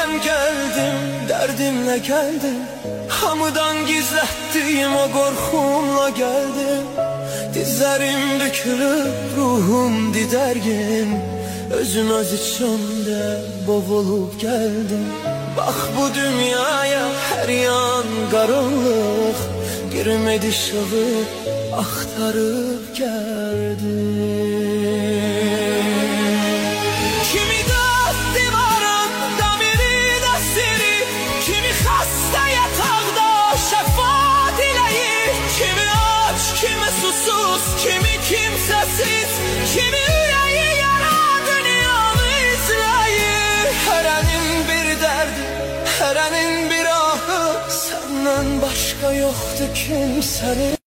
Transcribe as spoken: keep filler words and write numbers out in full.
ben geldim, derdimle geldim. Hamıdan gizlettiğim o korkumla geldim. Dizlerim dökülüp ruhum didergin. Özüm öz içimde boğulup geldim. Bak bu dünyaya her yan karanlık, girmedi ışığı aktarıp geldim. Kimi göz divarın damirin esiri, kimi hasta yatağda şefa dileği, kimi aç, kimi susuz, kimi kimsesiz, kimi yüreği yara dünyanı izleyir. Herenin bir derdi, herenin bir ahı, senden başka yoktu kimsenin.